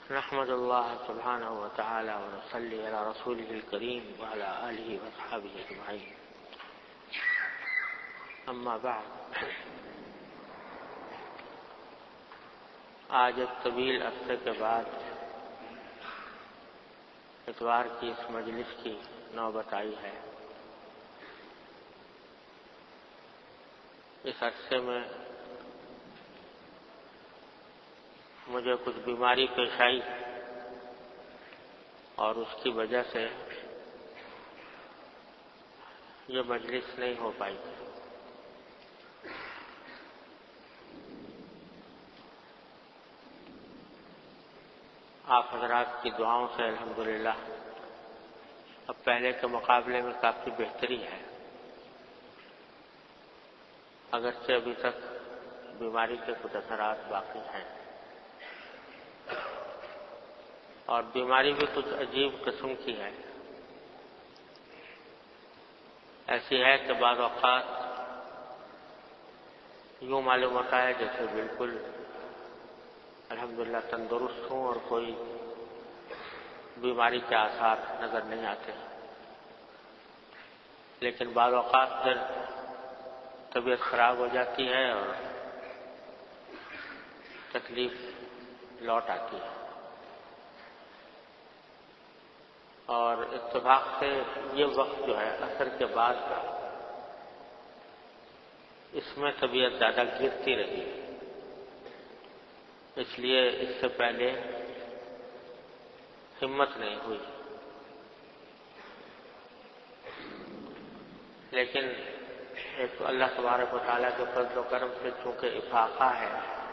نحمد اللہ سبحانہ وتعالی ونصلی علی رسولہ الکریم وعلی آلہ واصحابہ اجمعین، اما بعد۔ آج ایک طویل عرصے کے بعد اتوار کی اس مجلس کی نوبت آئی ہے۔ اس عرصے میں مجھے کچھ بیماری پیش آئی اور اس کی وجہ سے یہ مجلس نہیں ہو پائی۔ آپ حضرات کی دعاؤں سے الحمدللہ اب پہلے کے مقابلے میں کافی بہتری ہے، اگرچہ ابھی تک بیماری کے کچھ اثرات باقی ہیں، اور بیماری بھی کچھ عجیب قسم کی ہے۔ ایسی ہے کہ بعض اوقات یوں معلوم ہوتا ہے جیسے بالکل الحمدللہ تندرست ہوں اور کوئی بیماری کے آثار نظر نہیں آتے، لیکن بعض اوقات پھر طبیعت خراب ہو جاتی ہے اور تکلیف لوٹ آتی ہے۔ اور اتفاق سے یہ وقت جو ہے عصر کے بعد کا، اس میں طبیعت زیادہ گرتی رہی، اس لیے اس سے پہلے ہمت نہیں ہوئی، لیکن ایک تو اللہ تبارک و تعالیٰ کے فضل و کرم سے چونکہ افاقہ ہے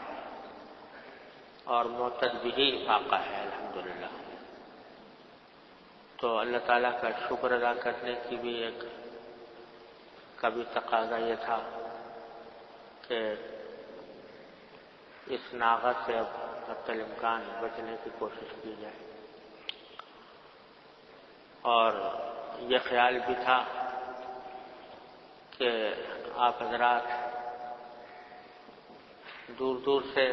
اور معتد بھی افاقہ ہے الحمدللہ، تو اللہ تعالیٰ کا شکر ادا کرنے کی بھی ایک کبھی تقاضا یہ تھا کہ اس ناغت سے اب حتی الامکان بچنے کی کوشش کی جائے، اور یہ خیال بھی تھا کہ آپ حضرات دور دور سے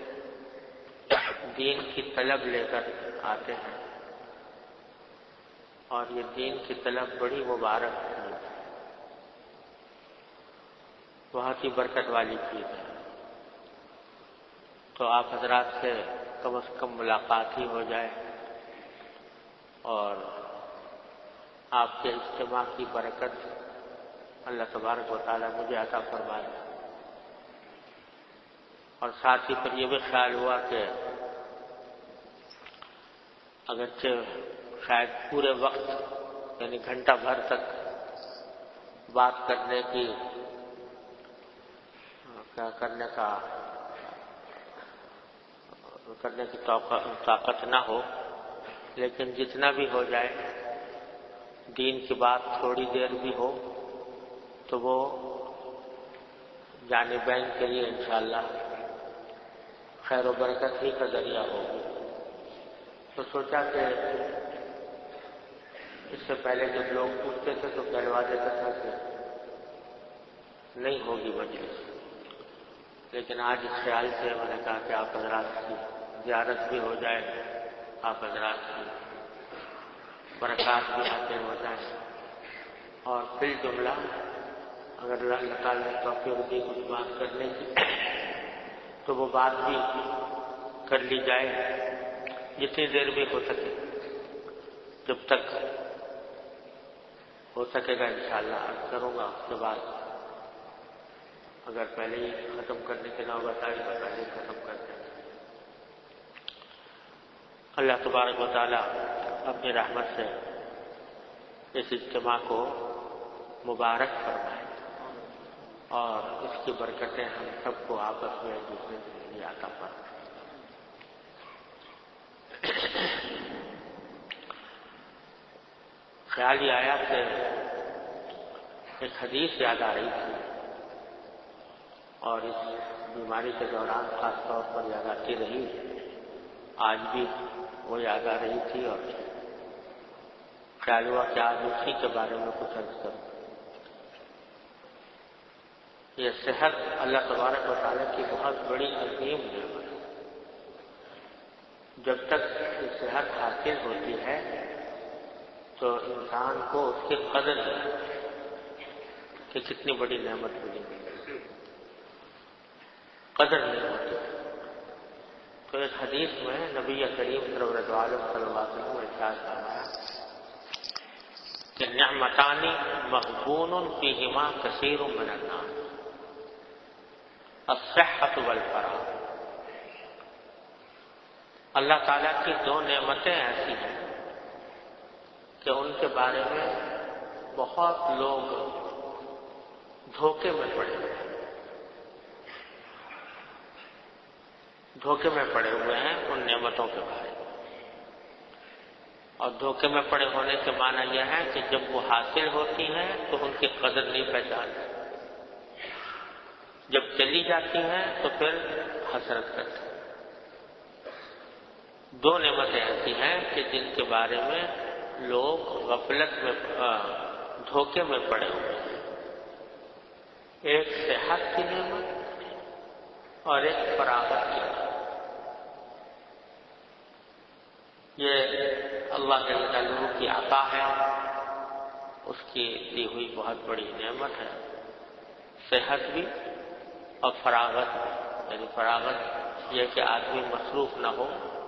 دین کی طلب لے کر آتے ہیں، اور یہ دین کی طلب بڑی مبارک ہے، بہت ہی برکت والی چیز ہے۔ تو آپ حضرات سے کم از کم ملاقات ہی ہو جائے اور آپ کے اجتماع کی برکت اللہ تبارک و تعالیٰ مجھے عطا فرمائے۔ اور ساتھ ہی پھر یہ بھی خیال ہوا کہ اگرچہ شاید پورے وقت یعنی گھنٹہ بھر تک بات کرنے کی طاقت نہ ہو، لیکن جتنا بھی ہو جائے دین کی بات تھوڑی دیر بھی ہو تو وہ جانبین کے لیے انشاءاللہ خیر و برکت ہی کا ذریعہ ہوگی۔ تو سوچا کہ اس سے پہلے جب لوگ پوچھتے تھے تو کہلوا دیتا تھا کہ نہیں ہوگی مجلس، لیکن آج اس خیال سے میں نے کہا کہ آپ حضرات کی زیارت بھی ہو جائے، آپ حضرات کی برکات بھی حاصل ہو جائے، اور فی الجملہ اگر اللہ تعالیٰ نے توفیق دی کچھ بات کرنے کی تو وہ بات بھی کر لی جائے جتنی دیر بھی ہو سکے، جب تک ہو سکے گا انشاءاللہ عرض کروں گا۔ اس کے بعد اگر پہلے ہی ختم کرنے کے نوبت آئی تو پہلے ہی ختم کر دیں۔ اللہ تبارک و تعالیٰ اپنی رحمت سے اس اجتماع کو مبارک فرمائے اور اس کی برکتیں ہم سب کو آپس میں ایک دوسرے کے لیے عطا فرمائے۔ خیال یہ آیا کہ ایک حدیث یاد آ رہی تھی، اور اس بیماری کے دوران خاص طور پر یاد آتی رہی، آج بھی وہ یاد آ رہی تھی، اور خیال ہوا کہ آج اسی کے بارے میں کچھ عرض کروں۔ یہ صحت اللہ تبارک و تعالیٰ کی بہت بڑی عظیم نعمت ہے، جب تک صحت حاصل ہوتی ہے تو انسان کو اس کی قدر نہیں کہ کتنی بڑی نعمت ملی، قدر نہیں ہوتی۔ تو ایک حدیث میں نبی کریم سرور عالم صلی اللہ علیہ وسلم نے ارشاد فرمایا کہ نعمتان مغبون فیہما کثیر من الناس، الصحۃ والفراغ۔ اللہ تعالیٰ کی دو نعمتیں ایسی ہیں کہ ان کے بارے میں بہت لوگ دھوکے میں پڑے ہوئے ہیں، دھوکے میں پڑے ہوئے ہیں ان نعمتوں کے بارے میں۔ اور دھوکے میں پڑے ہونے کے معنی یہ ہے کہ جب وہ حاصل ہوتی ہیں تو ان کی قدر نہیں پہچانتے، جب چلی جاتی ہیں تو پھر حسرت کرتے ہیں۔ دو نعمتیں ایسی ہیں کہ جن کے بارے میں لوگ غفلت میں دھوکے میں پڑے ہوئے ہیں، ایک صحت کی نعمت اور ایک فراغت کی نعمت۔ یہ اللہ کے تعالیٰ کی عطا ہے، اس کی دی ہوئی بہت بڑی نعمت ہے، صحت بھی اور فراغت بھی۔ یعنی فراغت یہ کہ آدمی مصروف نہ ہو،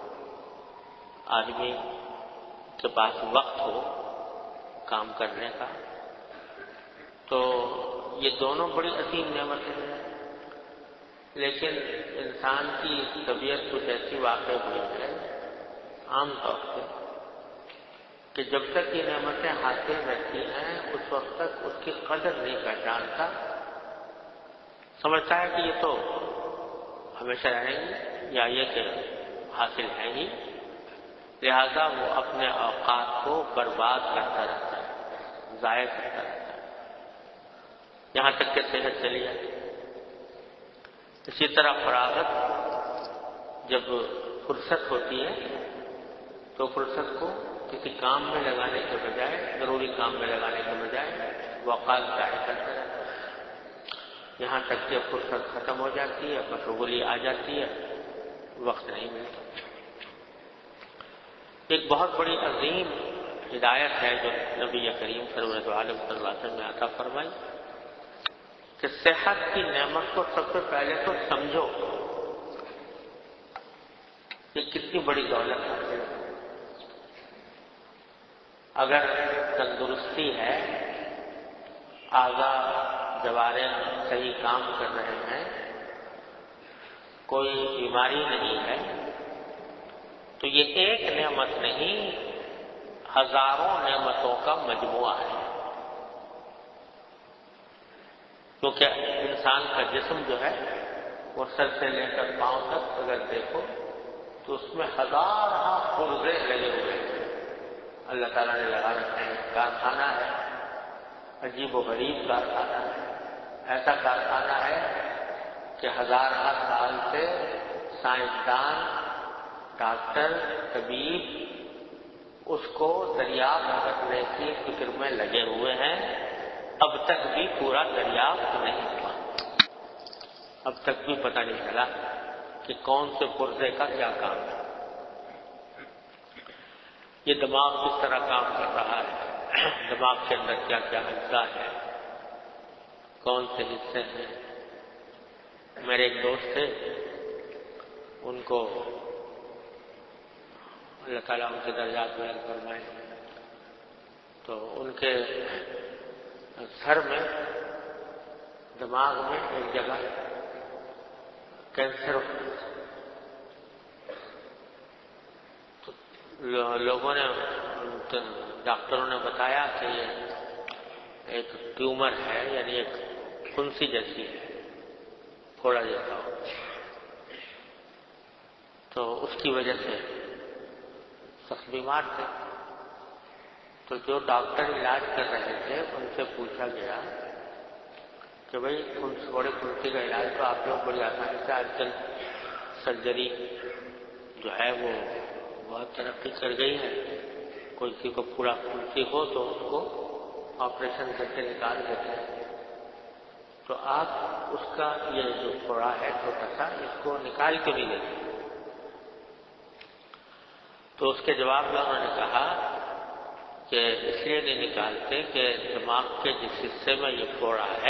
آدمی کے پاس وقت ہو کام کرنے کا۔ تو یہ دونوں بڑی عظیم نعمتیں ہیں، لیکن انسان کی طبیعت کچھ ایسی واقع ہوئی ہے عام طور پہ کہ جب تک یہ نعمتیں حاصل رہتی ہیں اس وقت تک اس کی قدر نہیں پہچانتا، سمجھتا ہے کہ یہ تو ہمیشہ رہیں گی یا یہ کہ حاصل ہے ہی، لہذا وہ اپنے اوقات کو برباد کرتا رہتا ہے، ضائع کرتا رہتا ہے، یہاں تک کہ صحت چلی جاتی ہے۔ اسی طرح فراغت، جب فرصت ہوتی ہے تو فرصت کو کسی کام میں لگانے کے بجائے، ضروری کام میں لگانے کے بجائے وہ اوقات ضائع کرتا رہتا ہے، یہاں تک کہ فرصت ختم ہو جاتی ہے، مشغولی آ جاتی ہے، وقت نہیں ملتا۔ ایک بہت بڑی عظیم ہدایت ہے جو نبی کریم سرور عالم صلی اللہ علیہ وسلم نے عطا فرمائی کہ صحت کی نعمت کو سب سے پہلے تو سمجھو کہ کتنی بڑی دولت ہے۔ اگر تندرستی ہے، اعضاء جوارح صحیح کام کر رہے ہیں، کوئی بیماری نہیں ہے، تو یہ ایک نعمت نہیں، ہزاروں نعمتوں کا مجموعہ ہے۔ کیونکہ انسان کا جسم جو ہے وہ سر سے لے کر پاؤں تک اگر دیکھو تو اس میں ہزارہ پرزے لگے ہوئے ہیں، اللہ تعالیٰ نے لگا رکھے ہیں۔ کارخانہ ہے، عجیب و غریب کارخانہ ہے، ایسا کارخانہ ہے کہ ہزارہ سال سے سائنسدان، ڈاکٹر، طبیب اس کو دریافت کرنے کی فکر میں لگے ہوئے ہیں، اب تک بھی پورا دریافت نہیں ہوا، اب تک بھی پتہ نہیں چلا کہ کون سے پرزے کا کیا کام ہے، یہ دماغ کس طرح کام کر رہا ہے، دماغ کے اندر کیا کیا اجزاء ہے، کون سے حصے ہیں۔ میرے ایک دوست تھے، ان کو اللہ تعالیٰ ان کے درجات بلند فرمائے، تو ان کے سر میں، دماغ میں ایک جگہ کینسر، تو لوگوں نے، ڈاکٹروں نے بتایا کہ یہ ایک ٹیومر ہے، یعنی ایک پھنسی جیسی ہے، پھوڑا جیسا ہو، تو اس کی وجہ سے سخت بیمار تھے۔ تو جو ڈاکٹر علاج کر رہے تھے ان سے پوچھا گیا کہ بھئی تھوڑے پھنسی کا علاج تو آپ لوگ بڑی آسانی سے، آج کل سرجری جو ہے وہ بہت ترقی کر گئی ہے، کوئی کسی کو پورا پھنسی ہو تو اس کو آپریشن کر کے نکال دیتے ہیں، تو آپ اس کا یہ جو پھوڑا ہے چھوٹا سا، اس کو نکال کے نہیں دیتے۔ تو اس کے جواب میں انہوں نے کہا کہ اس لیے نہیں نکالتے کہ دماغ کے جس حصے میں یہ پھوڑا ہے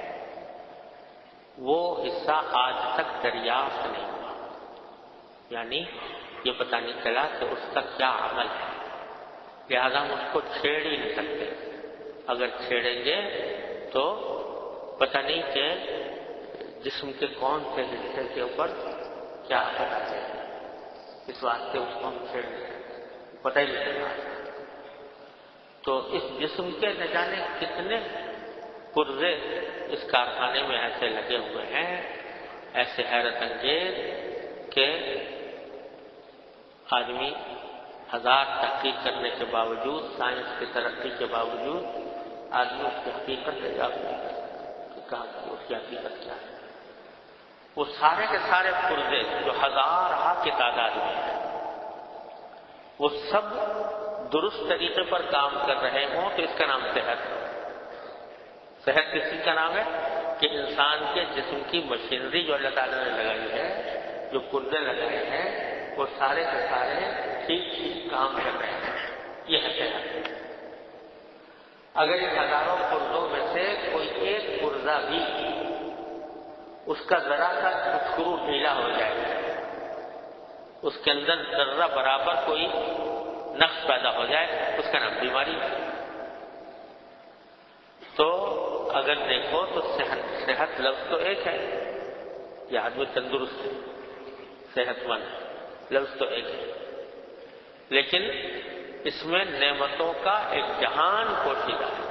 وہ حصہ آج تک دریافت نہیں ہوا، یعنی یہ پتہ نہیں چلا کہ اس کا کیا عمل ہے، لہذا ہم اس کو چھیڑ ہی نہیں سکتے، اگر چھیڑیں گے تو پتہ نہیں کہ جسم کے کون سے حصے کے اوپر کیا اثر آ جائے، اس واسطے اس کو ہم چھیڑ نہیں سکتے، پتہ ہی نہیں چلا۔ تو اس جسم کے نہ جانے کتنے پرزے اس کارخانے میں ایسے لگے ہوئے ہیں، ایسے حیرت انگیز کہ آدمی ہزار تحقیق کرنے کے باوجود، سائنس کی ترقی کے باوجود آدمی اس کی حقیقت دریافت نہیں کر سکتا کہ کہاں کی اس کی حقیقت کیا ہے۔ وہ سارے کے سارے پرزے جو ہزارہ کی تعداد میں ہیں، وہ سب درست طریقے پر کام کر رہے ہوں تو اس کا نام صحت ہے۔ صحت کس چیز کا نام ہے؟ کہ انسان کے جسم کی مشینری جو اللہ تعالیٰ نے لگائی ہے، جو پرزے لگائے ہیں، وہ سارے کے سارے ٹھیک ٹھیک کام کر رہے ہیں، یہ ہے صحت۔ اگر ان ہزاروں پرزوں میں سے کوئی ایک پرزہ بھی اس کا ذرا سا اسکرو ڈھیلا ہو جائے، اس کے اندر ذرہ برابر کوئی نقص پیدا ہو جائے، اس کا نام بیماری ہے۔ تو اگر دیکھو تو صحت لفظ تو ایک ہے، یہ آدمی تندرست ہے، صحت مند لفظ تو ایک ہے، لیکن اس میں نعمتوں کا ایک جہان پوشیدہ ہے۔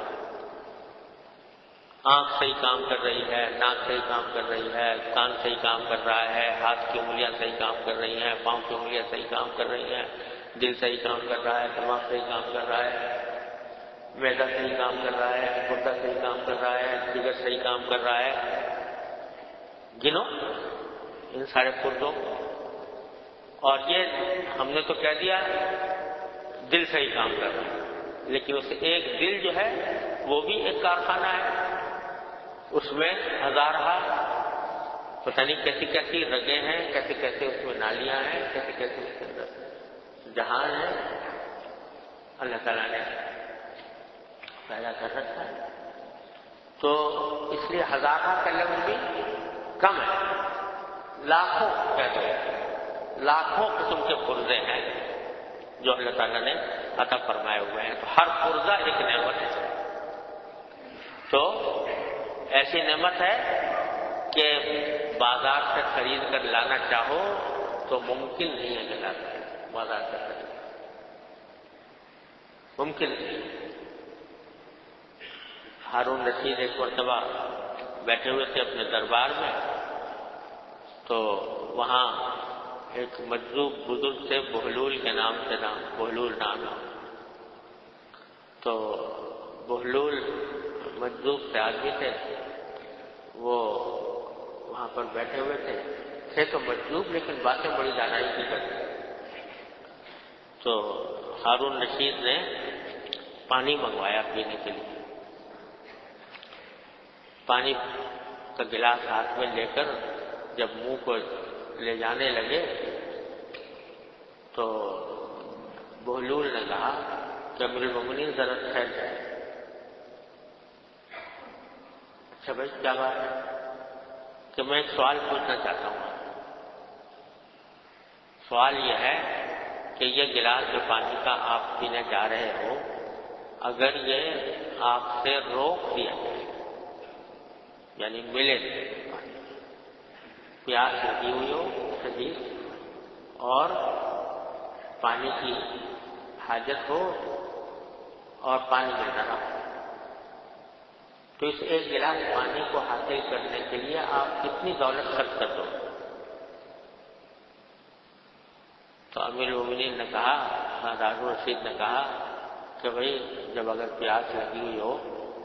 آنکھ صحیح کام کر رہی ہے، ناک صحیح کام کر رہی ہے، کان صحیح کام کر رہا ہے، ہاتھ کی انگلیاں صحیح کام کر رہی ہیں، پاؤں کی انگلیاں صحیح کام کر رہی ہیں، دل صحیح کام کر رہا ہے، دماغ صحیح کام کر رہا ہے، معدہ صحیح کام کر رہا ہے، گردہ صحیح کام کر رہا ہے، جگر صحیح کام کر رہا ہے، گنو ان سارے پرزوں کو۔ اور یہ ہم نے تو کہہ دیا دل صحیح کام کر رہا ہے، لیکن اس ایک دل جو ہے وہ بھی ایک کارخانہ ہے، اس میں ہزارہ پتہ نہیں کیسی کیسی رگیں ہیں، کیسے کیسے اس میں نالیاں ہیں، کیسے کیسے اس کے اندر جہان ہے، اللہ تعالیٰ نے پیدا کر رکھا ہے۔ تو اس لیے ہزارہ کا لفظ بھی کم ہے، لاکھوں کہتے ہیں، لاکھوں قسم کے پرزے ہیں جو اللہ تعالیٰ نے عطا فرمائے ہوئے ہیں، تو ہر پرزہ ایک نعمت ہے۔ تو ایسی نعمت ہے کہ بازار سے خرید کر لانا چاہو تو ممکن نہیں ہے کہ لا سکے، بازار سے خرید ممکن نہیں۔ ہارون رشید ایک مرتبہ بیٹھے ہوئے تھے اپنے دربار میں، تو وہاں ایک مجذوب بزرگ سے بہلول کے نام سے بہلول نام ہے، تو بہلول مجذوب سے آدمی تھے، وہ وہاں پر بیٹھے ہوئے تھے تو مجذوب لیکن باتیں بڑی دانائی کی کرتے۔ تو ہارون رشید نے پانی منگوایا پینے کے لیے، پانی کا گلاس ہاتھ میں لے کر جب منہ کو لے جانے لگے تو بہلول نے کہا کہ امیر المومنین ذرا ٹھہر جائے۔ اچھا بھائی کیا بات ہے؟ کہ میں ایک سوال پوچھنا چاہتا ہوں۔ سوال یہ ہے کہ یہ گلاس جو پانی کا آپ پینے جا رہے ہو، اگر یہ آپ سے روک دیا جائے، یعنی ملے پیاس لگی ہوئی ہو شدید اور پانی کی حاجت ہو اور پانی مل رہا ہو، تو اس ایک گلاس پانی کو حاصل کرنے کے لیے آپ کتنی دولت خرچ کر دو؟ تو امیر المومنین نے کہا، ہارون رشید نے کہا کہ بھائی جب اگر پیاس لگی ہوئی ہو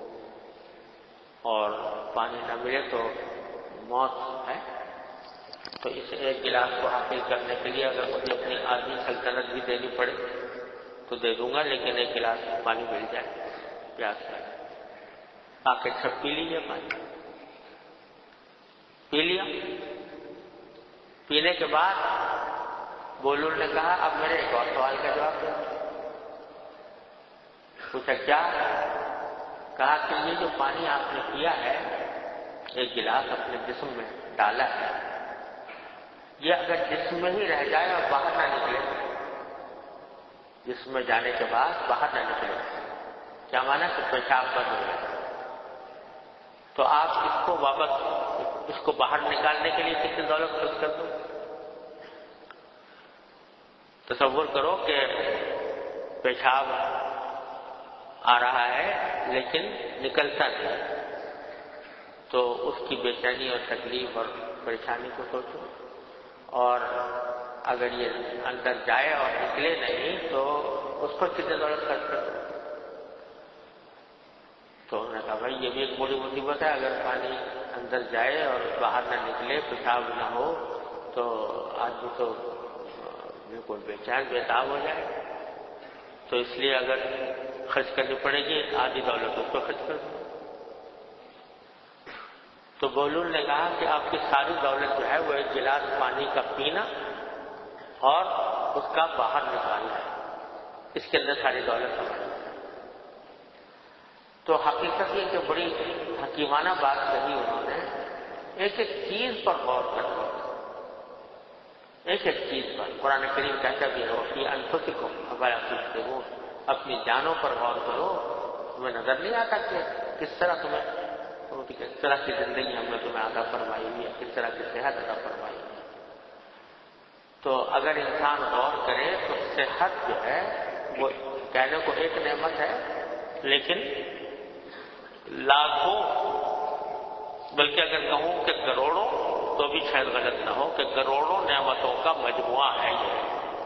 اور پانی نہ ملے تو موت ہے، تو اس ایک گلاس کو حاصل کرنے کے لیے اگر مجھے اپنی آدمی سلطنت بھی دینی پڑے تو دے دوں گا، لیکن ایک گلاس پانی مل جائے پیاس کا، آ کے سب پی لیجیے پانی۔ پی لیا، پینے کے بعد بولول نے کہا اب میرے ایک اور سوال کا جواب دو۔ پوچھا کیا؟ کہا کہ یہ جو پانی آپ نے پیا ہے، ایک گلاس اپنے جسم میں ڈالا ہے، یہ اگر جسم میں ہی رہ جائے اور باہر نہ نکلے، جسم میں جانے کے بعد باہر نہ نکلے، کیا مانا کہ پیشاب بند ہو جائے، تو آپ اس کو باہر نکالنے کے لیے کتنی دولت خرچ کر دو؟ تصور کرو کہ پیشاب آ رہا ہے لیکن نکلتا نہیں، تو اس کی بے چینی اور تکلیف اور پریشانی کو سوچو، اور اگر یہ اندر جائے اور نکلے نہیں تو اس پر کتنے دولت خرچ کر دو؟ تو انہوں نے کہا بھائی یہ بھی ایک بڑی مصیبت ہے، اگر پانی اندر جائے اور باہر نہ نکلے، پیشاب نہ ہو، تو آدمی تو بالکل بے چین بےتاب ہو جائے۔ تو اس لیے اگر خرچ کرنی پڑے گی آدھی دولت اس کو خرچ کر دو۔ تو بولول نے کہا کہ آپ کی ساری دولت جو ہے وہ ایک گلاس پانی کا پینا اور اس کا باہر نکالنا ہے، اس کے اندر ساری دولت ہماری۔ تو حقیقت یہ کہ بڑی حکیمانہ بات کہی انہوں نے، ایک ایک چیز پر غور کرو، ایک ایک چیز پر۔ قرآن کریم کہتا بھی ہے کہ انفسکم افلا تبصرون، اپنی جانوں پر غور کرو، تمہیں نظر نہیں آتا کہ کس طرح کس طرح کی زندگی ہم نے تمہیں عطا فرمائی ہوئی ہے، کس طرح کی صحت عطا فرمائی ہوئی ہے۔ تو اگر انسان غور کرے تو صحت جو ہے وہ کہنے کو ایک نعمت ہے، لیکن لاکھوں، بلکہ اگر کہوں کہ کروڑوں تو بھی شاید غلط نہ ہو، کہ کروڑوں نعمتوں کا مجموعہ ہے یہ،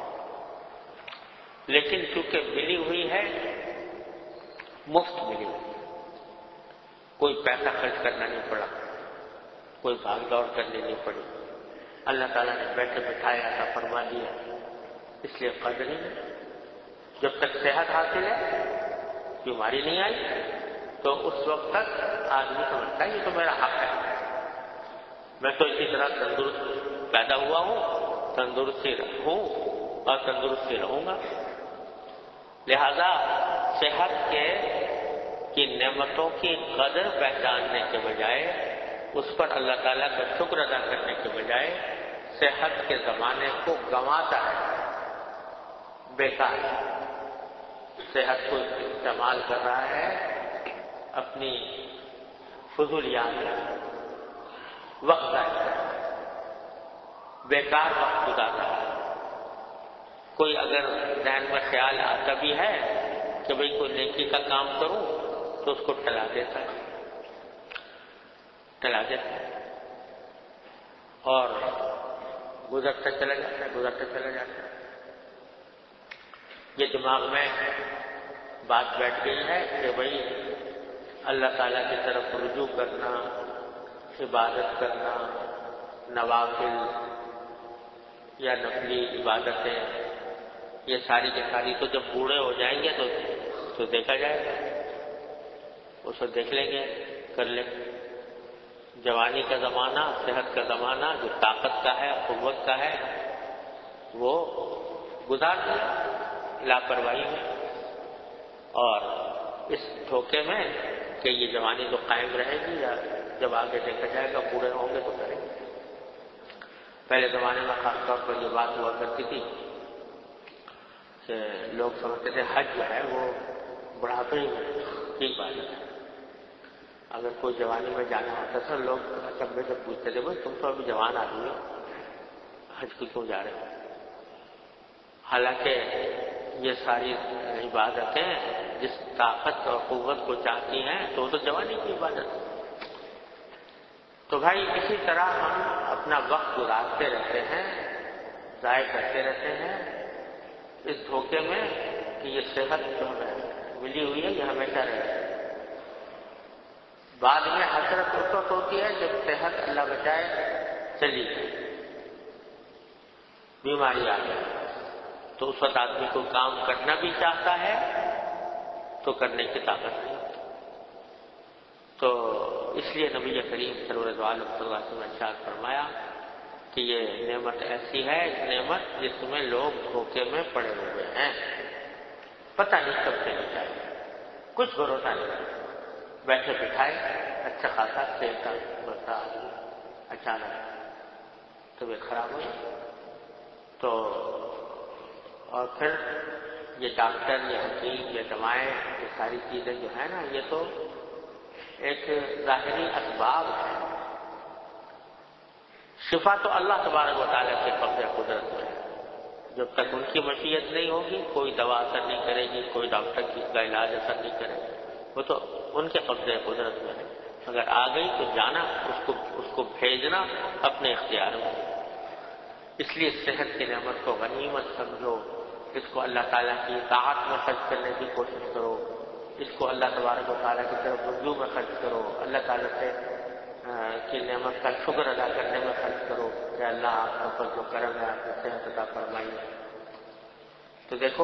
لیکن چونکہ ملی ہوئی ہے، مفت ملی ہوئی، کوئی پیسہ خرچ کرنا نہیں پڑا، کوئی بھاگ دوڑ کرنی نہیں پڑی، اللہ تعالیٰ نے بیٹھے بٹھائے ایسا فرما دیا، اس لیے قدر ہی نہیں۔ جب تک صحت حاصل ہے، بیماری نہیں آئی، تو اس وقت تک آدمی سمجھتا ہے یہ تو میرا حق ہے، میں تو اسی طرح تندرست پیدا ہوا ہوں، تندرستی ہوں اور تندرستی رہوں گا۔ لہذا صحت کی نعمتوں کی قدر پہچاننے کے بجائے، اس پر اللہ تعالیٰ کا شکر ادا کرنے کے بجائے، صحت کے زمانے کو گنواتا ہے، بیکار صحت کو استعمال کر رہا ہے اپنی فضولیات میں، وقت ضائع کر رہا ہے، بیکار وقت گزار رہا ہے۔ کوئی اگر ذہن میں خیال آتا بھی ہے کہ بھئی کوئی نیکی کا کام کروں، تو اس کو ٹلا دیتا ہے اور گزرتا چلا جاتا ہے۔ یہ دماغ میں بات بیٹھ گئی ہے کہ بھئی اللہ تعالیٰ کی طرف رجوع کرنا، عبادت کرنا، نوافل یا نفلی عبادتیں، یہ ساری کی ساری تو جب بوڑھے ہو جائیں گے تو دیکھا جائے گا، اس کو دیکھ لیں گے، کر لیں گے۔ جوانی کا زمانہ، صحت کا زمانہ، جو طاقت کا ہے، قوت کا ہے، وہ گزار دیا لاپرواہی میں، اور اس دھوکے میں کہ یہ جوانی تو قائم رہے گی، یا جب آگے دیکھا جائے گا بوڑھے ہوں گے تو کریں گے۔ پہلے زمانے میں خاص طور پر یہ بات ہوا کرتی تھی کہ لوگ سمجھتے تھے حج جو ہے وہ بڑھاپے میں ٹھیک بات ہے، اگر کوئی جوانی میں جانا ہوتا تھا لوگ اچنبھے سے پوچھتے تھے بھائی تم تو ابھی جوان آدمی ہو، حج کو کیوں جا رہے ہو؟ حالانکہ یہ ساری عبادتیں جس طاقت اور قوت کو چاہتی ہیں تو وہ تو جوانی کی عبادت ہے۔ تو بھائی اسی طرح ہم اپنا وقت گزارتے رہتے ہیں، ضائع کرتے رہتے ہیں اس دھوکے میں کہ یہ صحت جو ہمیں ملی ہوئی ہے یہ ہمیشہ رہے گی۔ بعد میں حسرت اس وقت ہوتی ہے جب صحت اللہ بچائے چلی گئی، بیماری آ گئی، تو اس وقت آدمی کو کام کرنا بھی چاہتا ہے تو کرنے کی طاقت نہیں ہوتی۔ تو اس لیے نبی کریم صلی اللہ علیہ وسلم نے ارشاد فرمایا کہ یہ نعمت ایسی ہے، نعمت جس میں لوگ دھوکے میں پڑے ہوئے ہیں، پتہ نہیں کب سے چاہیے، کچھ بھروسہ نہیں، بیٹھے بٹھائے اچھا خاصا سیل کا بڑھتا آدمی اچانک طبیعت خراب ہوئی تو، اور پھر یہ ڈاکٹر، یہ حکیم، یہ دوائیں، یہ ساری چیزیں جو ہیں نا، یہ تو ایک ظاہری اسباب ہے، شفا تو اللہ تبارک و تعالیٰ کے قبضہ قدرت میں ہے، جب تک ان کی مشیت نہیں ہوگی کوئی دوا اثر نہیں کرے گی، کوئی ڈاکٹر کی کا علاج اثر نہیں کرے گا، وہ تو ان کے قبضہ قدرت میں ہے، اگر آ گئی تو جانا، اس کو بھیجنا اپنے اختیار میں، اس لیے صحت کی نعمت کو غنیمت سمجھو، اس کو اللہ تعالیٰ کی اطاعت میں خرچ کرنے کی کوشش کرو، اس کو اللہ تبارک و تعالیٰ کی طرف رجوع میں خرچ کرو، اللہ تعالیٰ سے کی نعمت کا شکر ادا کرنے میں خرچ کرو کہ اللہ آپ کا فضل و کرم ہے، آپ کو صحت عطا فرمائیے۔ تو دیکھو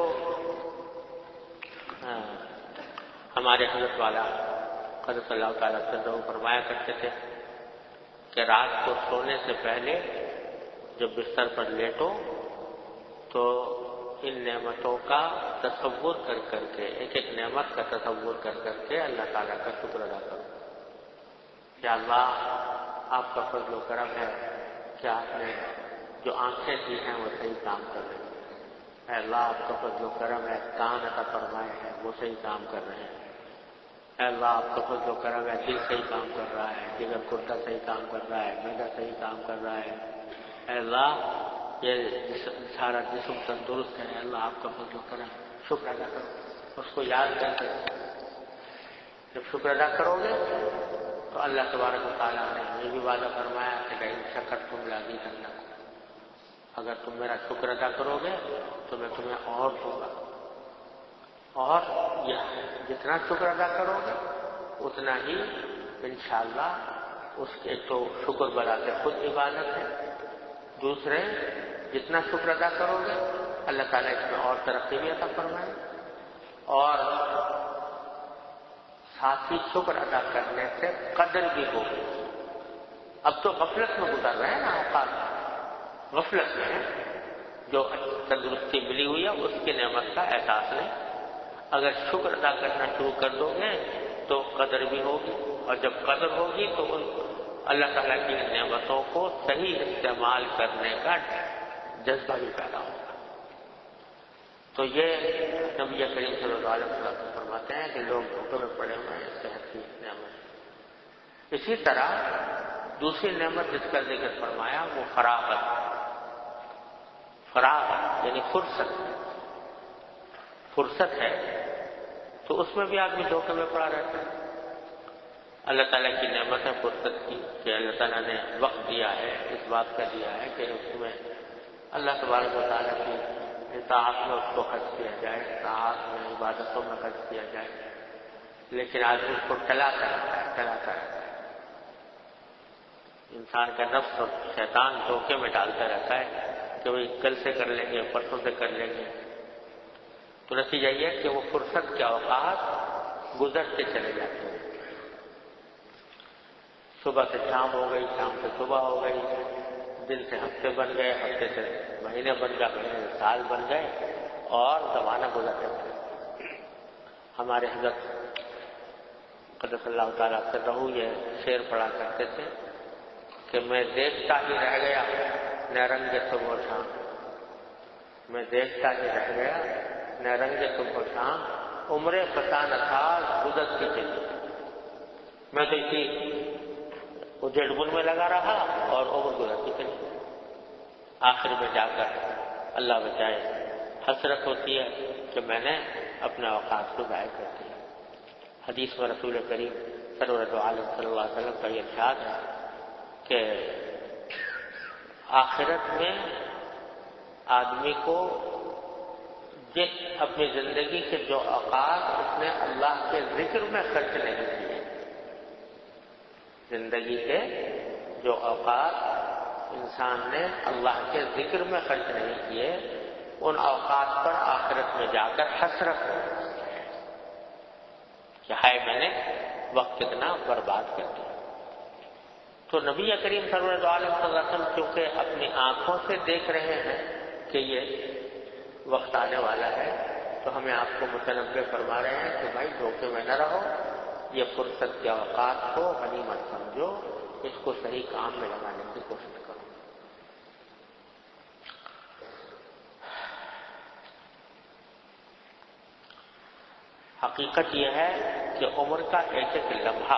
ہمارے حضرت والا قدس اللہ تعالیٰ سرہ فرمایا کرتے تھے کہ رات کو سونے سے پہلے جب بستر پر لیٹو تو ان نعمتوں کا تصور کر کے، ایک ایک نعمت کا تصور کر کے اللہ تعالیٰ کا شکر ادا کرو کہ اللہ آپ کا فضل و کرم ہے کہ آپ نے جو آنکھیں دی ہیں وہ صحیح کام کر رہی ہیں، اے اللہ آپ کا فضل و کرم ہے کان عطا فرمائے ہیں وہ صحیح کام کر رہے ہیں، اے اللہ آپ کا فضل و کرم ہے دل صحیح کام کر رہا ہے، جگر گردہ صحیح کام کر رہا ہے، معدہ صحیح کام کر رہا ہے، اے اللہ یہ سارا جسم تندرست ہے، اللہ آپ کا فضل و کرم، شکر ادا کرو، اس کو یاد کر کے جب شکر ادا کرو گے تو اللہ تبارک و تعالیٰ نے یہ بھی وعدہ فرمایا کہ لئن شکرتم لأزیدنکم، اگر تم میرا شکر ادا کرو گے تو میں تمہیں اور دوں گا، اور یہ جتنا شکر ادا کرو گے اتنا ہی انشاءاللہ اس کے تو شکر بلا کے خود عبادت ہے، دوسرے جتنا شکر ادا کرو گے اللہ تعالیٰ اس میں اور ترقی بھی عطا فرمائے، اور ساتھ ہی شکر ادا کرنے سے قدر بھی ہوگی۔ اب تو غفلت میں گزر رہے ہیں نا اوقات، غفلت میں جو تندرستی ملی ہوئی ہے اس کی نعمت کا احساس نہیں، اگر شکر ادا کرنا شروع کر دو گے تو قدر بھی ہوگی، اور جب قدر ہوگی تو اللہ تعالیٰ کی نعمتوں کو صحیح استعمال کرنے کا جذبہ بھی پیدا ہوگا۔ تو یہ نبی کریم صلی اللہ علیہ وسلم فرماتے ہیں کہ لوگ دھوکے میں پڑے ہوئے ہیں صحت کی نعمت۔ اسی طرح دوسری نعمت جس کا ذکر فرمایا وہ فراغت یعنی فرصت ہے، تو اس میں بھی آدمی دھوکے میں پڑا رہتا ہے۔ اللہ تعالیٰ کی نعمت ہے فرصت کی کہ اللہ تعالیٰ نے وقت دیا ہے، اس بات کا دیا ہے کہ اس میں اللہ تبارک و تعالیٰ کی اطاعت میں اس کو خرچ کیا جائے، اطاعت میں عبادتوں میں خرچ کیا جائے، لیکن آدمی اس کو ٹلاتا رہتا ہے، انسان کا نفس اور شیطان دھوکے میں ڈالتا رہتا ہے کہ وہ کل سے کر لیں گے، پرسوں سے کر لیں گے، تو نتیجہ یہ ہے کہ وہ فرصت کے اوقات گزرتے چلے جاتے ہیں، صبح سے شام ہو گئی، شام سے صبح ہو گئی، دن سے ہفتے بن گئے، ہفتے سے مہینے بن گئے، مہینے سے سال بن گئے، اور زمانہ گزر جاتا ہے۔ ہمارے حضرت قدس اللہ تعالیٰ سرہ یہ شعر پڑھا کرتے تھے کہ میں دیکھتا ہی رہ گیا نہ رنگ صبح و شام، میں دیکھتا ہی رہ گیا نہ رنگ صبح و شام، عمر فسان سال گزرتی چلی، میں تو اسی اجڑ بن میں لگا رہا اور عمر گزرتی چلی، آخر میں جا کر اللہ بچائے حسرت ہوتی ہے کہ میں نے اپنے اوقات کو ضائع کر دیا۔ حدیث میں رسول کریم سرورت عالم صلی اللہ علیہ وسلم کا یہ ارشاد ہے کہ آخرت میں آدمی کو جس اپنی زندگی کے جو اوقات اس نے اللہ کے ذکر میں خرچ نہیں کیے، زندگی کے جو اوقات انسان نے اللہ کے ذکر میں خرچ نہیں کیے، ان اوقات پر آخرت میں جا کر حسرت ہو کہ ہائے میں نے وقت کتنا برباد کر دیا۔ تو نبی کریم سرور دو عالم صلی اللہ علیہ وسلم کیونکہ اپنی آنکھوں سے دیکھ رہے ہیں کہ یہ وقت آنے والا ہے، تو ہمیں آپ کو متنبہ فرما رہے ہیں کہ بھائی دھوکے میں نہ رہو، یہ فرصت کے اوقات کو غنیمت سمجھو، اس کو صحیح کام میں لگانے کی کوشش کرو۔ حقیقت یہ ہے کہ عمر کا ایک ایک لمحہ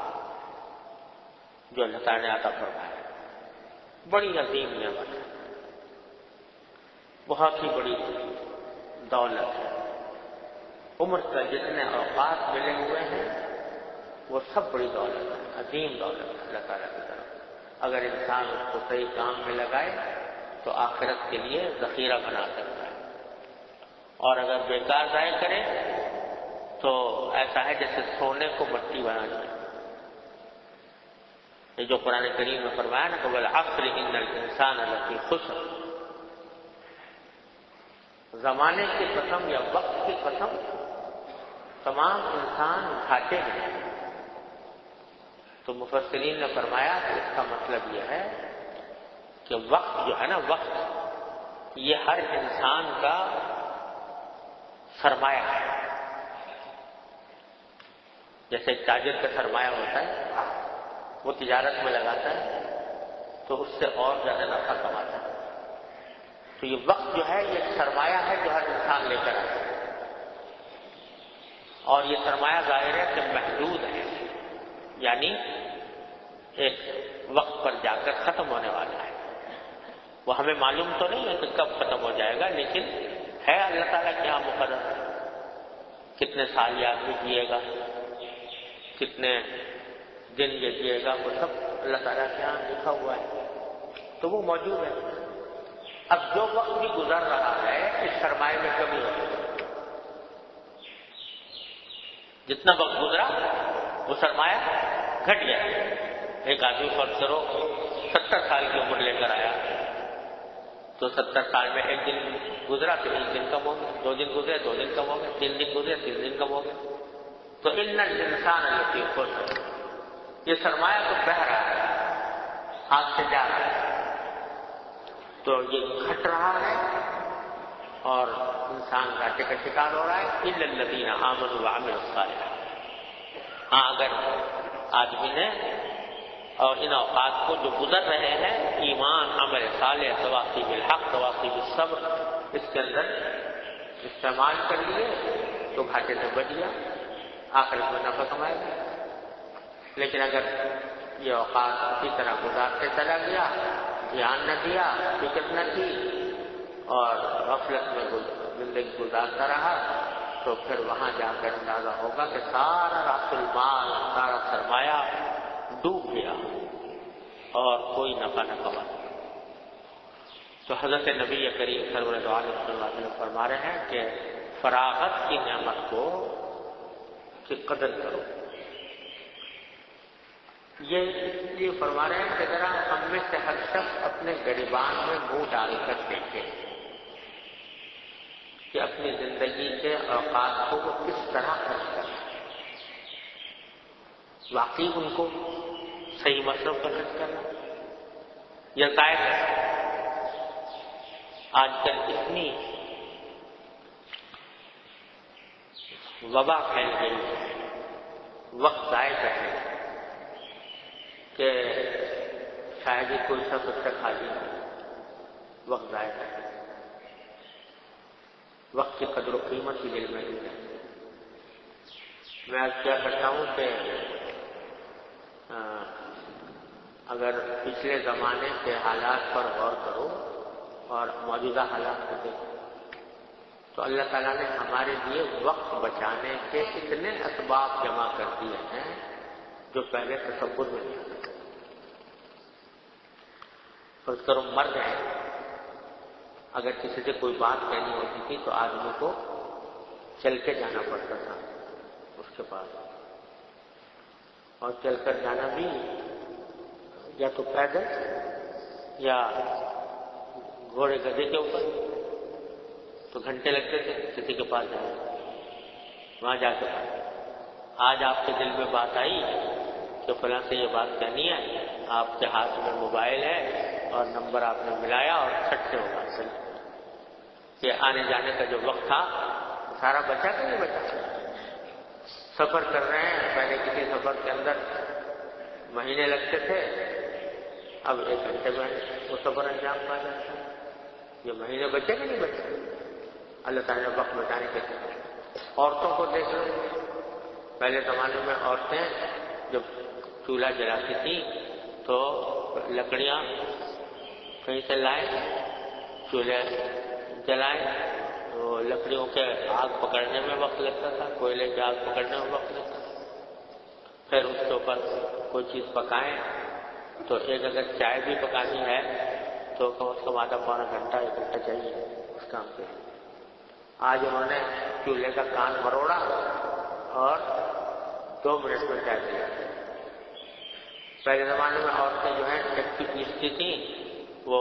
جو اللہ تعالیٰ نے عطا فرمایا ہے بڑی عظیم نعمت ہے، بہت ہی بڑی دولت ہے۔ عمر کا جتنے اوقات ملے ہوئے ہیں وہ سب بڑی دولت ہے، عظیم دولت ہے اللہ تعالیٰ کی طرف۔ اگر انسان اس کو صحیح کام میں لگائے تو آخرت کے لیے ذخیرہ بنا سکتا ہے، اور اگر بیکار ضائع کرے تو ایسا ہے جیسے سونے کو مٹی بنا دیا۔ یہ جو قرآن کریم میں فرمایا نا کہ والعصر ان الانسان لفی خسر، زمانے کی قسم یا وقت کی قسم، تمام انسان گھاٹے میں۔ تو مفسرین نے فرمایا کہ اس کا مطلب یہ ہے کہ وقت جو ہے نا، وقت یہ ہر انسان کا سرمایہ ہے۔ جیسے ایک تاجر کا سرمایہ ہوتا ہے، وہ تجارت میں لگاتا ہے تو اس سے اور زیادہ نفع کماتا ہے۔ تو یہ وقت جو ہے یہ ایک سرمایہ ہے جو ہر انسان لے کر آتا ہے، اور یہ سرمایہ ظاہر ہے کہ محدود ہے، یعنی ایک وقت پر جا کر ختم ہونے والا ہے۔ وہ ہمیں معلوم تو نہیں ہے کہ کب ختم ہو جائے گا، لیکن ہے اللہ تعالیٰ کے یہاں مقرر۔ کتنے سال یہ آدمی جیے گا، کتنے دن یہ جیے گا، وہ سب اللہ تعالیٰ کے یہاں لکھا ہوا ہے، تو وہ موجود ہے۔ اب جو وقت بھی گزر رہا ہے اس سرمایہ میں کمی ہوتی ہے۔ جتنا وقت گزرا وہ سرمایہ گھٹ گیا۔ ایک آدمی فرض کرو 70 سال کی عمر لے کر آیا، تو 70 سال میں ایک دن گزرا تو ایک دن کم ہو گیا، 2 دن گزرے 2 دن کم ہو گئے، 3 دن گزرے 3 دن کم ہو گئے۔ تو ان الانسان لفی خسر، یہ سرمایہ تو بہہ رہا ہے، ہاتھ سے جا رہا ہے، تو یہ گھٹ رہا ہے اور انسان گھاٹے کا شکار ہو رہا ہے۔ الا الذین آمنوا وعملوا الصالحات، ہاں اگر آدمی نے اور ان اوقات کو جو گزر رہے ہیں ایمان، عمل صالح، تواصی بالحق، تواصی بالصبر، اس کے اندر استعمال کر لیے تو گھاٹے سے بچ گیا، آخرت میں نفع کمائے گا۔ لیکن اگر یہ اوقات اسی طرح گزارتے چلا گیا، دھیان نہ دیا، فکر نہ کی اور غفلت میں زندگی گزارتا رہا، تو پھر وہاں جا کر اندازہ ہوگا کہ سارا راس المال، سارا سرمایہ ڈوب گیا اور کوئی نفع نہ کما۔ تو حضرت نبی کریم صلی اللہ علیہ وسلم فرما رہے ہیں کہ فراغت کی نعمت کی قدر کرو۔ یہ اس لیے فرما رہے ہیں کہ ذرا ہم میں سے ہر شخص اپنے گریبان میں منہ ڈال کر دیکھے کہ اپنی زندگی کے اوقات کو وہ کس طرح خرچ کرے، واقعی ان کو صحیح مصرف پر خرچ کرنا یا ضائع کرنا۔ آج کل اتنی وبا پھیل گئی ہے وقت ضائع کرنے کہ شاید ہی کوئی شخص اس سے خالی نہیں، وقت ضائع کرنے، وقت کی قدر و قیمت کی دل میں نہیں ہے۔ میں آج کیا کرتا ہوں کہ اگر پچھلے زمانے کے حالات پر غور کرو اور موجودہ حالات کو دیکھو تو اللہ تعالیٰ نے ہمارے لیے وقت بچانے کے اتنے اسباب جمع کر دیے ہیں جو پہلے تصور میں نہیں آتے۔ فرض کرو مر گئے، اگر کسی سے کوئی بات کہنی ہوتی تھی تو آدمی کو چل کے جانا پڑتا تھا اس کے پاس، اور چل کر جانا بھی یا تو پیدل یا گھوڑے گدھے کے اوپر، تو گھنٹے لگتے تھے کسی کے پاس جانے، وہاں جا کے آج آپ کے دل میں بات آئی کہ فلاں سے یہ بات کہنی ہے، آپ کے ہاتھ میں موبائل ہے اور نمبر آپ نے ملایا اور کھٹ سے ہوگا کہ آنے جانے کا جو وقت تھا سارا بچا کہ نہیں بچا؟ سفر کر رہے ہیں، پہلے کسی سفر کے اندر مہینے لگتے تھے، اب 1 گھنٹے میں وہ سفر انجام پا جاتا ہے۔ یہ مہینے بچے کہ نہیں بچے؟ اللہ تعالیٰ نے وقت بچانے کے لیے عورتوں کو دیکھ لو، پہلے زمانے میں عورتیں جب چولہا جلاتی تھیں تو لکڑیاں کہیں سے لائیں، چولہے جلائیں، تو لکڑیوں کے آگ پکڑنے میں وقت لگتا تھا، کوئلے کی آگ پکڑنے میں وقت لگتا تھا، پھر اس کے اوپر کوئی چیز پکائیں تو ایک اگر چائے بھی پکانی ہے تو کم از کم آدھا پونا گھنٹہ 1 گھنٹہ چاہیے اس کام کے۔ آج انہوں نے چولہے کا کان مروڑا اور 2 منٹ میں چائے دیا۔ پہلے زمانے میں عورتیں جو ہیں چکی پیستی تھیں، وہ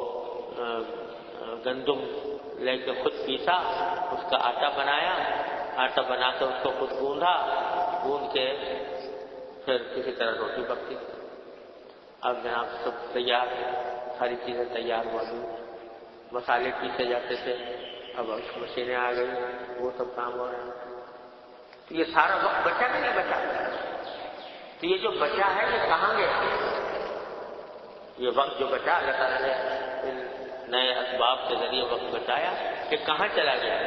گندم لے کے خود پیسا، اس کا آٹا بنایا، آٹا بنا کے اس کو خود گوندھا، گوندھ کے پھر کسی طرح روٹی پکتی تھی۔ اب جناب سب تیار ہے، ساری چیزیں تیار موجود، مسالے پیسے جاتے تھے، اب مشینیں آ گئی، وہ سب کام ہو رہے ہیں۔ تو یہ سارا وقت بچا کہ نہیں بچا؟ تو یہ جو بچا ہے یہ کہاں گیا؟ یہ وقت جو بچا اللہ تعالیٰ نے ان نئے اسباب کے ذریعے وقت بچایا، کہ کہاں چلا گیا؟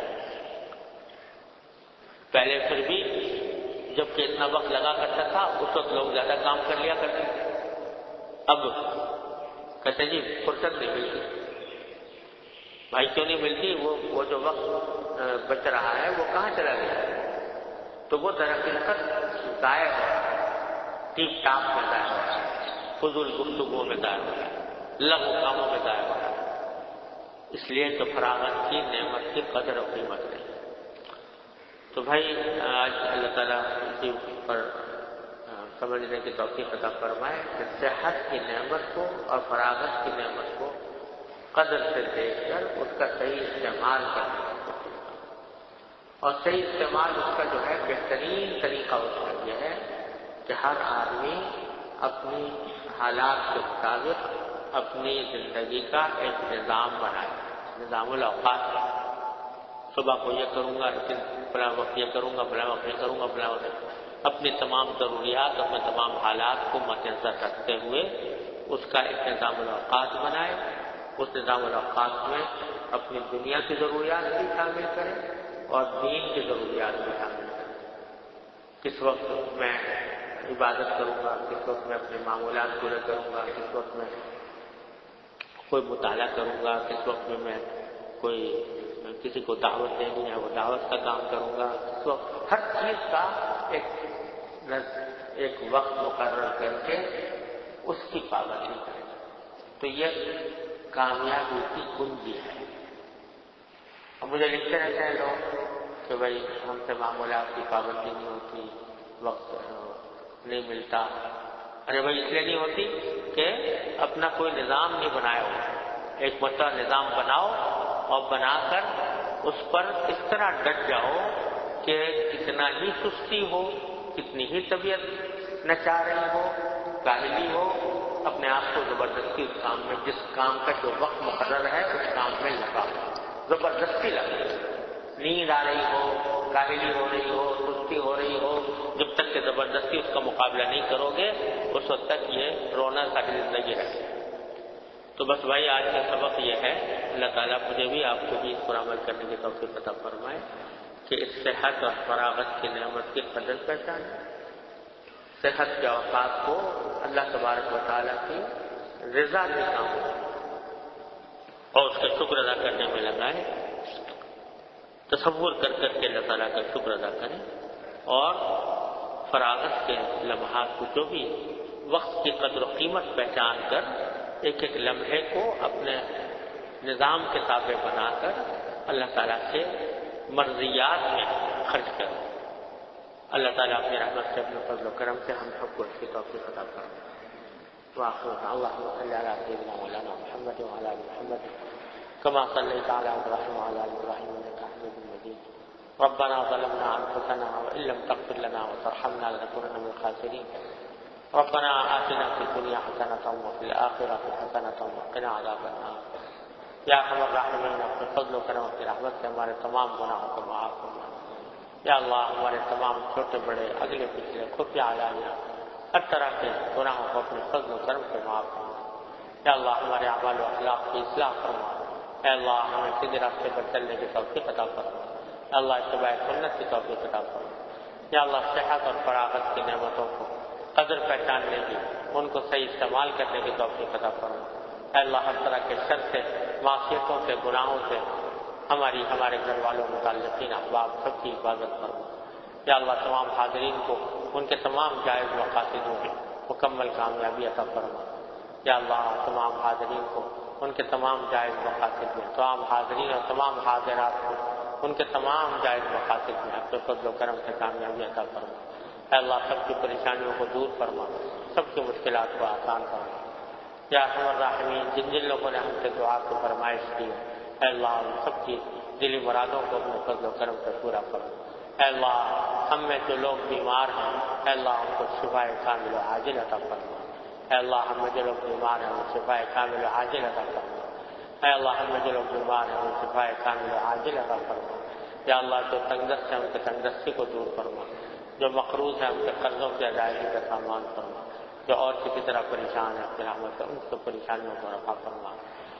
پہلے پھر بھی جب کہ اتنا وقت لگا کرتا تھا اس وقت لوگ زیادہ کام کر لیا کرتے تھے، اب کہتے جی فرصت نہیں ملتی۔ بھائی کیوں نہیں ملتی؟ وہ جو وقت بچ رہا ہے وہ کہاں چلا گیا؟ تو وہ درحقیقت ضائع ہو، ٹیپ ٹاپ میں ضائع ہو رہا ہے، فضول گفتگو میں ضائع ہو رہا ہے، لغو کاموں میں ضائع ہو رہا ہے، اس لیے کہ فراغت کی نعمت کی قدر و قیمت نہیں۔ تو بھائی آج اللہ تعالیٰ اسی پر سمجھنے کی توفیق عطا فرمائے کہ صحت کی نعمت کو اور فراغت کی نعمت کو قدر سے دیکھ کر اس کا صحیح استعمال کرنا، اور صحیح استعمال اس کا جو ہے بہترین طریقہ اس کا یہ ہے کہ ہر آدمی اپنی حالات کے مطابق اپنی زندگی کا ایک نظام بنائے، نظام الاوقات۔ صبح کو یہ کروں گا، لیکن فلاں وقت یہ کروں گا، فلاں وقت یہ کروں گا، فلاں وقت، اپنی تمام ضروریات، اپنے تمام حالات کو مد نظر رکھتے ہوئے اس کا ایک نظام الاوقات بنائے۔ اس نظام الاوقات میں اپنی دنیا کی ضروریات بھی شامل کرے اور دین کی ضروریات بھی شامل کرے۔ کس وقت میں عبادت کروں گا، کس وقت میں اپنے معمولات پورے کروں گا، کس وقت میں کوئی مطالعہ کروں گا، کس وقت میں کوئی کسی کو دعوت دینی ہے وہ دعوت کا کام کروں گا، اس وقت ہر چیز کا ایک وقت مقرر کر کے اس کی پابندی کرے۔ تو یہ کامیابی کی کنجی ہے۔ اور مجھے لکھتے رہتے ہیں لوگ کہ بھائی ہم سے معمولات کی پابندی نہیں ہوتی، وقت نہیں ملتا۔ ارے بھائی اس لیے نہیں ہوتی کہ اپنا کوئی نظام نہیں بنایا ہو۔ ایک مسئلہ نظام بناؤ اور بنا کر اس پر اس طرح ڈٹ جاؤ کہ کتنا ہی سستی ہو، کتنی ہی طبیعت نچا رہی ہو، کاہلی ہو، اپنے آپ کو زبردستی اس کام میں، جس کام کا جو وقت مقرر ہے اس کام میں لگا، زبردستی لگا۔ نیند آ رہی ہو، کاہلی ہو رہی ہو، سستی ہو رہی ہو، جب تک کہ زبردستی اس کا مقابلہ نہیں کرو گے اس وقت تک یہ رونا ساری زندگی رہے۔ تو بس بھائی آج کا سبق یہ ہے، اللہ تعالیٰ مجھے بھی آپ کو بھی اس پر عمل کرنے کی توفیق عطا فرمائے کہ اس صحت اور فراغت کی نعمت کی قدر پہچانے، صحت کے اوقات کو اللہ تبارک و تعالیٰ کی رضا کے کام اور اس کا شکر ادا کرنے میں لگائے، تصور کر کر کے اللہ تعالیٰ کا شکر ادا کریں، اور فراغت کے لمحات کو جو بھی وقت کی قدر و قیمت پہچان کر ایک ایک لمحے کو اپنے نظام کے تابع بنا کر اللہ تعالیٰ کے مرضیات میں خرچ کریں۔ اللہ تعالیٰ اپنی رحمت سے، اپنے فضل و کرم سے ہم سب کو اس کی توفیق عطا فرمائے۔ وآخر اللهم صل على سيدنا مولانا محمد وعلى آل محمد كما صليت على إبراهيم وعلى آل إبراهيم إنك حميد مجيد. ربنا ظلمنا أنفسنا وإن لم تغفر لنا وترحمنا لنكونن من الخاسرين. ربنا آتنا في الدنيا حسنة وفي الآخرة حسنة وقنا عذاب النار۔ یا ارحم الراحمین، اپنے فضل و کرم کی رحمت سے ہمارے تمام گناہوں کو معاف فرما۔ یا اللہ، ہمارے تمام چھوٹے بڑے اگلے پچھلے خفیہ علانیہ ہر طرح کے گناہوں کو اپنے فضل و کرم سے معاف فرما۔ یا اللہ، ہمارے اعمال و اخلاق کی اصلاح فرما۔ اے اللہ، ہمیں سیدھے راستے پر چلنے کی توفیق عطا فرما۔ یا اللہ، اتباع سنت کی توفیق عطا فرما۔ یا اللہ، صحت اور فراغت کی نعمتوں کو قدر پہچاننے کی، ان کو صحیح استعمال کرنے کی توفیق عطا فرما۔ اے اللہ، ہر طرح کے شر سے، معصیتوں سے، گناہوں سے ہمارے گھر والوں، متعلقین، احباب سب کی حفاظت فرما۔ یا اللہ، تمام حاضرین کو ان کے تمام جائز مقاصدوں میں مکمل کامیابی عطا فرما۔ یا اللہ، تمام حاضرین کو ان کے تمام جائز مقاصد میں، تمام حاضرین اور تمام حاضرات کو ان کے تمام جائز مقاصد میں اپنے فضل و کرم سے کامیابی عطا فرما۔ اے اللہ، سب کی پریشانیوں کو دور فرما، سب کی مشکلات کو آسان فرما۔ یا ارحم الراحمین، جن لوگوں نے ہم سے دعا کی فرمائش کی ہے، اے اللہ، ان سب کی دلی مرادوں کو اپنے فضل و کرم سے پورا فرما۔ اے اللہ، ہم میں جو لوگ بیمار ہیں، اے اللہ، ان کو شفائے کامل و عاجل عطا فرما۔ اے اللہ، ہم میں جو لوگ بیمار ہیں، ان شفائے کامل و عاجل عطا فرما۔ اے اللہ، ہم میں جو لوگ بیمار ہیں، ان شفائے کامل و عاجل عطا فرما۔ یا اللہ، جو تنگ دست ہیں، ان کے تنگ دستی کو دور فرما۔ جو مقروض ہیں، ان کے قرضوں کی ادائیگی کا سامان فرما۔ جو اور کسی طرح پریشان ہے، اپنے رحمت سے ان کو پریشانیوں کو رفع فرما۔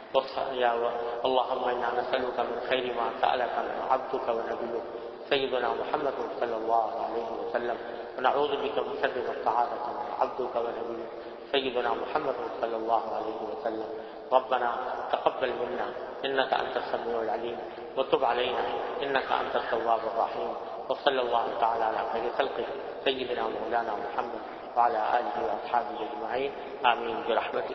یا اللہم انا نسألک من خیر ما سألک من عبدک ونبیک سیدنا محمد صلی اللہ علیہ وسلم، ونعوذ بک من شر ما استعاذک من عبدک ونبیک سیدنا محمد صلی اللہ علیہ وسلم۔ ربنا تقبل منا انك انت السميع العليم وتب علينا انك انت التواب الرحيم، وصلى الله تعالى على خير خلقه سيدنا مولانا محمد وعلى آله وأصحابه أجمعين، آمين برحمتك۔